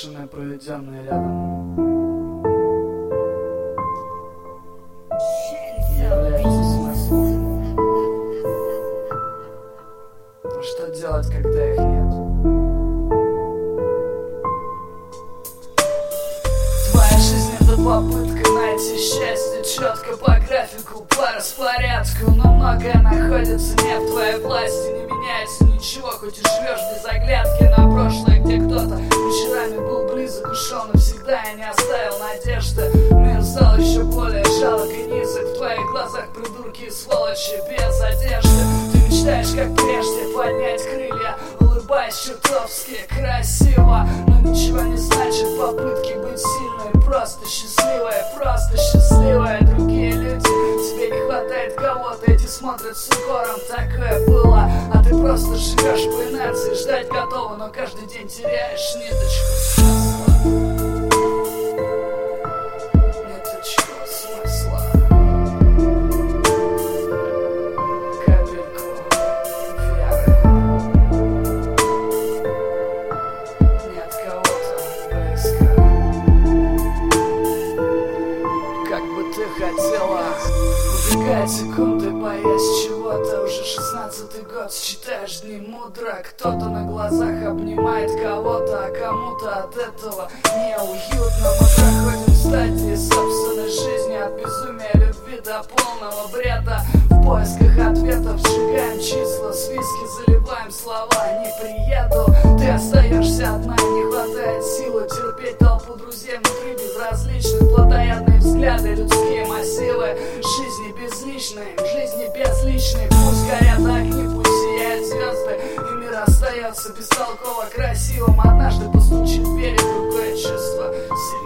услышанное, проведенное рядом, является смыслом. Но что делать, когда их нет? Твоя жизнь — это попытка найти счастье четко по графику, по распорядку. Но многое находится не в твоей власти, не меняется ничего, хоть и живешь без оглядки на прошлое, где кто-то вечерами был близок, ушел навсегда и не оставил надежды. Мир стал еще более жалок и низок, в твоих глазах придурки и сволочи без одежды. Ты мечтаешь, как прежде, поднять крылья, улыбаясь чертовски красиво, но ничего не значит попытки быть сильной, просто счастливая. Другие люди, тебе не хватает кого-то, эти смотрят с укором, такое было. А ты просто живешь по инерции, ждать готова, но каждый день теряешь ниточку смысла. Капельку веры. Нет кого-то близко. Как бы ты хотела убегать секунды, боясь чего-то. Уже 16-й год, считаешь дни мудро. Кто-то на глазах обнимает кого-то, а кому-то от этого неуютно. Мы проходим стадии собственной жизни, от безумия любви до полного бреда. В поисках ответов сжигаем числа, с виски заливаем слова «не приеду». Ты остаешься одна, не хватает силы терпеть толпу друзей внутри безразличных. Плотоядные взгляды, людские массивы, жизни безличной, жизни безличной. Пусть горят огни, пусть сияют звезды, и мир остается бестолково красивым. Однажды постучит в двери другое чувство.